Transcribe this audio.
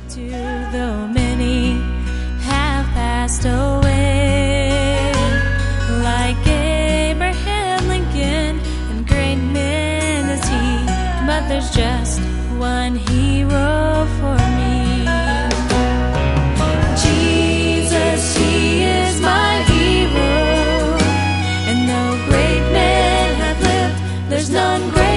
to, though many have passed away, like Abraham Lincoln and great men as he, but there's just one hero for me. Jesus, he is my hero, and though great men have lived, there's none greater.